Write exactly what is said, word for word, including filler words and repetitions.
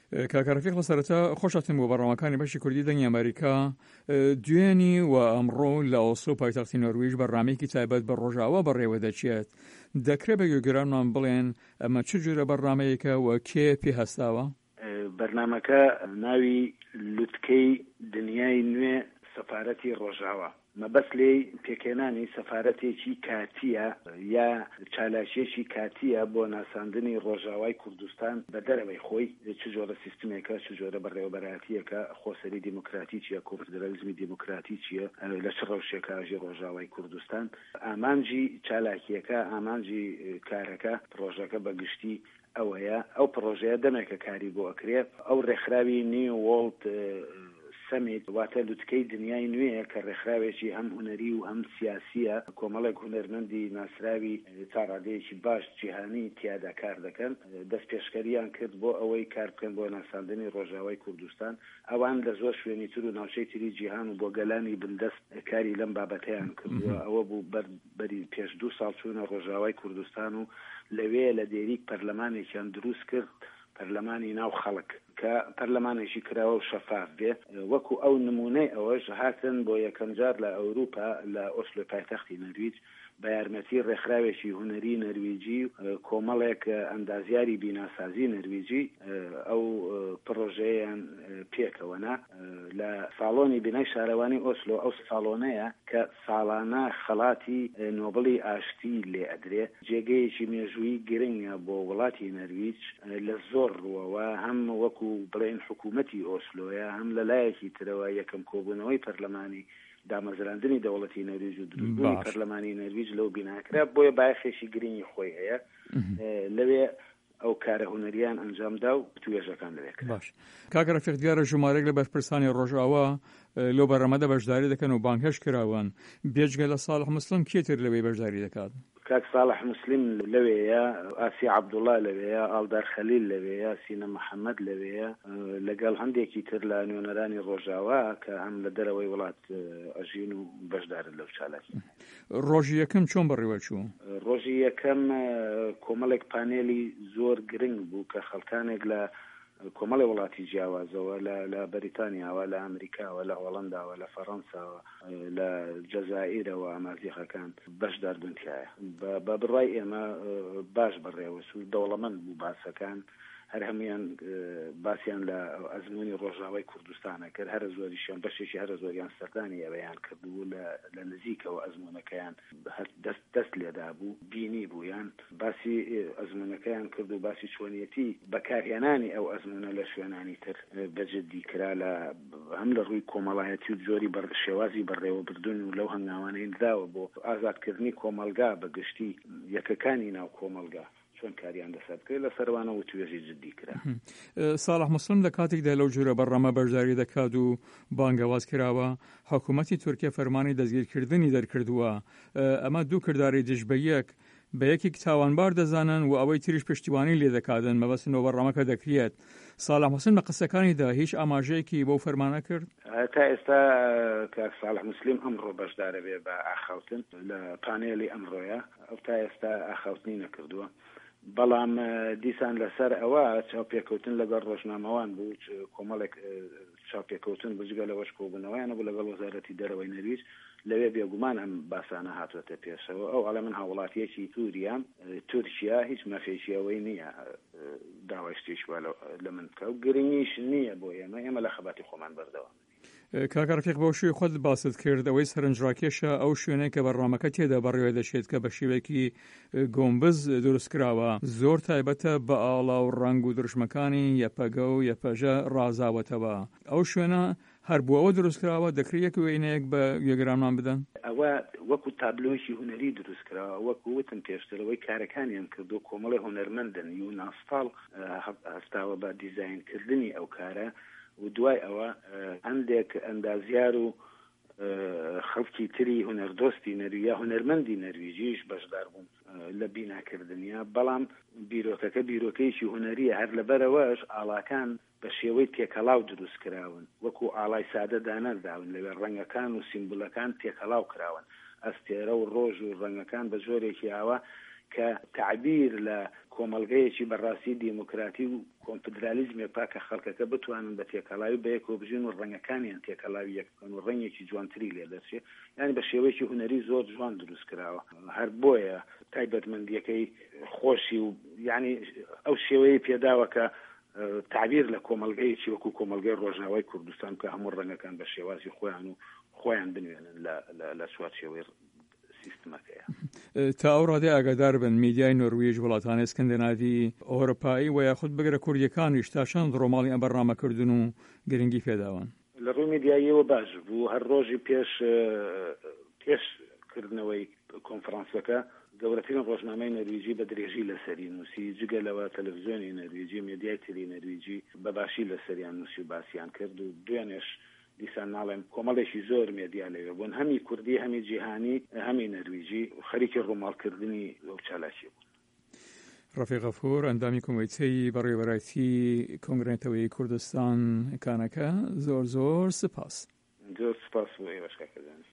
کاکەڕەفیق لە سەرەتا خۆشاتن بۆ بەڕێوەکانی بەشی کوردی دەنگی ئەمریکا دوێنی و ئەمڕۆ لە ئۆسلۆ پایتەختی نۆروێژ بەڕامەیەکی تایبەت بە ڕۆژاوا بەڕێوە دەچێت. دەکرێت بە گوێگرانمان بڵێن ئەمە چ جۆرە بەڕامەیەکە و کێ پێ هەستاوە؟ بەرنامەکە ناوی لوتکەی دنیای نوێ سەفارەتی ڕۆژاوا. مەبەست لێی پێکێنانی سەفارەتێکی کاتیە یا چالاشێکی کاتیە بۆ ناساندنی ڕۆژاوای کوردستان بە دەرەوەی خۆی چ جۆرە سیستمێکە چ جۆرە بەڕێوەبەراتیەکە خۆسەری دیموکراتی چیە کۆنفدرالیزمی دیموکراتی چیە لە چ ڕەوشێکە ئاژی ڕۆژاوای کوردستان ئامانجی چالاکیەکە ئامانجی کارەکە پرۆژەکە بەگشتی ئەوەیە ئەو پرۆژەیە دەمێکە کاری بۆ ئەکرێت ئەو ڕێکخراوی نیو وۆڵد سەمیت واتە لوتکەی دنیای نوێیە کە ڕێکخراوێکی هەم هونەری و هەم سیاسیە کۆمەڵێک هونەرمەندی ناسراوی تا ڕادەیەکی باش جیهانی تیادا کار دەکەن دەست پێشکەریان کرد بۆ ئەوەی کار بکەن بۆ ناساندنی ڕۆژاوای کوردستان ئەوان لە زۆر شوێنی تر و ناوچەی تری جیهان و بۆ گەلانی بندەست کاری لەم بابەتەیان کردووە ئەوە بوو بەری پێش دوو ساڵ چوونە ڕۆژاوای کوردستان و لەوێ لە دێریک پەرلەمانێکیان دروست کرد پەرلەمانی ناو خەڵک کە پەرلەمانێکی کراوە و شەفاف بێ وەکو ئەو نمونەی ئەوەش هاتن بۆ یەکەم جار لە ئەوروپا لە ئۆسلۆ پایتەختی نەرویج بە یارمەتی ڕێکخراوێکی هونەری نەرویجی کۆمەڵێک ئەندازیاری بیناسازی نەرویجی ئەو پرۆژەیەیان پێکەوەنا لە ساڵۆنی بینای شارەوانی ئۆسلۆ ئەو ساڵۆنەیە کە ساڵانە خەڵاتی نۆبڵی ئاشتی لێ ئەدرێ جێگەیەکی مێژووی گرنگە بۆ وڵاتی نەرویج لە زۆر ڕووەوە هەم وەکو بڵێن حکوومەتی ئۆسلۆیە هەم لە لایەکی ترەوە یەکەم کۆبوونەوەی پەرلەمانی دامەزراندنی دەوڵەتی نەرویج و دروستبوونی پەرلەمانی نەرویج لەو بیناکرا بۆیە باەخێکی گرنگی خۆی هەیە لەوێ ئەو کارە هونەریان ئەنجامدا و توێژەکان لەوێ کرد. باش کاکەڕەفیق دیارە ژمارەیەک لە بەرپرسانی ڕۆژاوا لەو بەڕەمەدا بەشداری دەکەن و بانگهەش کراون بێجگە لە ساڵح مسلم کێتر لەوێ بەشداری دەکات؟ کاک ساڵح مسلم لەوەیە ئاسی عەبدوڵڵا لەوەیە ئاڵدار خەلیل لەوەیە سینە محەممەد لەوەیە لەگەڵ هەندێکی تر لە نوێنەرانی ڕۆژاوا کە هەم لە دەرەوەی وڵات ئەژین و بەشدارن لەو چالاکی. ڕۆژی یەکەم چۆن بەڕێوە چوو؟ ڕۆژی یەکەم کۆمەڵێک پانێلی زۆر گرنگ بوو کە خەڵکانێک لە کۆمەڵی وڵاتی جیاوازەوە لە بەریتانیاوە لە ئەمریکاوە لە هۆڵەنداوە لە فەڕەنساوە لە جەزائیرەوە ئامازیغەکان بەشدار بنتیایە بە بڕای ئێمە باش بەڕێوە سوود دەوڵەمەند بوو باسەکان هەر هەمویان باسییان لە ئەزمموی ڕۆژاوای کوردستانە کرد هەر زۆریشیان بەشێکی هەر زۆریان سەردانی ئەوەیان کردبوو لە نزیکەوە ئەزمموونەکەیان دەست دەست لێدا بوو بینی بوویان باسی ئەزمموونەکەیان کرد و باسی چۆنیەتی بەکارهێنانی ئەو ئەزمموونە لە شوێنانی تر بەجددی کرا لە هەم لە ڕووی کۆمەڵایەتی و جۆری بەر شێوازی بەڕێوەبردن و لەو هەنگاوانەی داوە بۆ ئازادکردنی کۆمەلگا بەگشتی یەکەکانی ناو کۆمەلگا چۆن کاریان دەسەر کرد لە سەروانە و توێژی جددی کرا. ساڵح مسلم لە کاتێکدا لەو جۆرە بەڕەمە بەشداری دەکات و بانگەواز کراوە حکوومەتی تورکیا فەرمانی دەستگیرکردنی دەرکردووە ئەمە دوو کرداری دژ بە یەک بە یەکێک تاوانبار دەزانن و ئەوەی تریش پشتیوانی لێ دەکاتن مەبەستنەوە بەڕەمەکە دەکرێت. ساڵح مسلم لە قسەکانیدا هیچ ئاماژەیەکی بۆ فەرمانە کرد؟ تا ئێستا کاک ساڵح مسلم ئەمڕۆ بەشدارە بێ بە ئاخاوتن لە پانێلی ئەمڕۆیە ئەو تا ئێستا ئاخاوتنی نەکردووە بەڵام دیسان لەسەر ئەوە چاوپێکەوتن لەگەڵ ڕۆژنامەوان بوو کۆمەڵێک چاوپێکەوتن بجگە لەوەش کۆبوونەوەیانە بوو لەگەڵ وەزارەتی دەرەوەی نەرویج لەوێ بێگومان ئەم باسانە هاتوۆتە پێشەوە ئەو ئەڵە من هاوڵاتیەکی تووریام تورکیا هیچ مەفێکی ئەوەی نییە داوای شتێک لە من بکە و گرنگیش نییە بۆ ئێمە ئێمە لە خەباتی خۆمان بەردەوام. کاکەڕەفیق بەو شوێ خۆت باست کرد ئەوەی سەرنجڕاکێشە ئەو شوێنەی کە بەڕامەکە تێدا بەڕێوە دەچێت کە بە شێوەیەکی گۆمبز دروستکراوە زۆر تایبەتە بە ئاڵا و ڕنگ و دروشمەکانی یەپەگە و یەپەژە ڕازاوەتەوە ئەو شوێنە هەر بووەوە دروستکراوە دەکرێت وێنەیەک بە گوێگرانمان بدەن؟ ئەوە وەکو تابلۆیەکی هونەری دروستکراوە وەکو وتم پێشترەوەی کارەکانیان کردو کۆمەڵی هونەرمەندن و ناسپاڵ هەستاوە بە دیزاینکردنی ئەو کارە و دوای ئەوە هەندێک ئەندازیار و خەڵکی تری هونەردۆستی نەرویە هونەرمەندی نەرویجیش بەشدار بوون لە بیناکردنیە بەڵام بیرۆکەکە بیرۆکەیەکی هونەریە هەر لەبەرەوەش ئاڵاکان بە شێوەی تێکەڵاو دروست کراون وەکو ئاڵای سادە دانەرداون لەوێ ڕەنگەکان و سیمبولەکان تێکەڵاو کراون ئەستێرە و ڕۆژ و ڕەنگەکان بە جۆرێکی ئاوا کە تعبیر لە کۆمەلگەیەکی بەڕاستی دیموکراتی و کۆنفدرالیزمێ پاکە خەڵکەکە بتوانن بە تێکەڵاوی بەیەکەوە بژین و ڕەنگەکانیان تێکەڵاوی یەکەکەن و ڕەنگێکی جوانتری لێ دەچێت یعنی بە شێوەیەکی هونەری زۆر جوان دروست کراوە هەر بۆیە تایبەتمەندیەکەی خۆشی و یعنی ئەو شێوەیە پێداوە کە تعبیر لە کۆمەلگەیەکی وەکو کۆمەلگەی ڕۆژاوای کوردستان کە هەموو ڕەنگەکان بە شێوازی خۆیان و خۆیان بنوێنن لە سوات شێوەی سیستمەکەیە. تا ئەو ڕادێ ئاگادار بن میدیای نۆروێژ وڵاتانی سکەندیناڤی ئەوروپایی و یاخود بگرە کوردیەکانیش تا چەند ڕۆماڵی ئەم بەرنامەکردن و گرنگی پێداوان لە ڕووی میدیاییەوە باش بوو هەر ڕۆژی پێش پێشکردنەوەی کۆنفرانسەکە گەورەترین ڕۆژنامەی نەرویجی بە درێژی لەسەری نووسی جگە لەوە تەلەڤیزیۆنی نەرویجی میدیای تری نەرویجی بەباشی لەسەریان نووسی و باسییان کرد و دوێنێش دیسان ناڵێم کۆمەڵێکی زۆر مێدیا لەوێ بوون هەمی کوردی هەمی جیهانی هەمی نەرویجی خەریکی ڕووماڵکردنی ئەو چالاکی بوو. ڕەفیق غەفور ئەندامی کۆمیتەی بەڕێوەبەرایەتی کۆنگرێتەوەی کوردستان کانەکە زۆر زۆر سپاس. زۆر سپاس بۆ ئێوەش کاکە زانی.